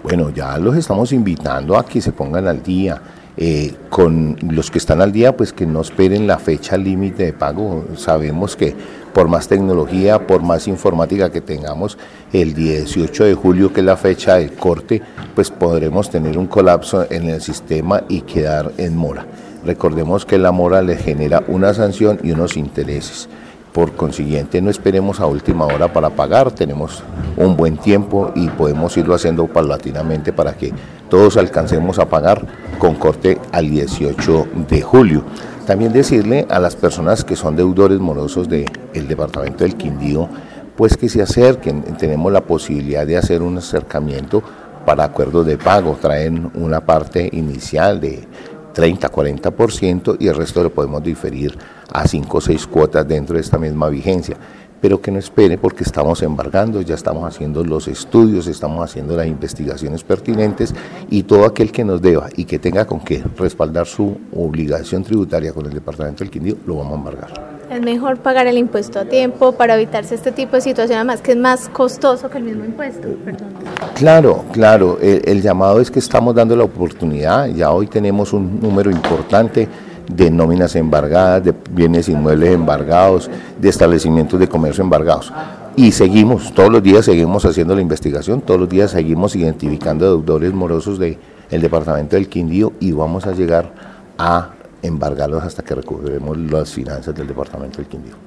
Bueno, ya los estamos invitando a que se pongan al día. Con los que están al día, pues que no esperen la fecha límite de pago. Sabemos que por más tecnología, por más informática que tengamos, el 18 de julio, que es la fecha del corte, pues podremos tener un colapso en el sistema y quedar en mora. Recordemos que la mora le genera una sanción y unos intereses. Por consiguiente, no esperemos a última hora para pagar, tenemos un buen tiempo y podemos irlo haciendo paulatinamente para que todos alcancemos a pagar con corte al 18 de julio. También decirle a las personas que son deudores morosos del departamento del Quindío, pues que se acerquen. Tenemos la posibilidad de hacer un acercamiento para acuerdos de pago, traen una parte inicial de 30-40% y el resto lo podemos diferir a 5 o 6 cuotas dentro de esta misma vigencia, pero que no espere porque estamos embargando, ya estamos haciendo los estudios, estamos haciendo las investigaciones pertinentes y todo aquel que nos deba y que tenga con qué respaldar su obligación tributaria con el departamento del Quindío, lo vamos a embargar. Es mejor pagar el impuesto a tiempo para evitarse este tipo de situación, además que es más costoso que el mismo impuesto. Perdón. Claro, el llamado es que estamos dando la oportunidad, ya hoy tenemos un número importante de nóminas embargadas, de bienes inmuebles embargados, de establecimientos de comercio embargados. Y seguimos, todos los días seguimos haciendo la investigación, todos los días seguimos identificando deudores morosos del departamento del Quindío y vamos a llegar a embargarlos hasta que recuperemos las finanzas del departamento del Quindío.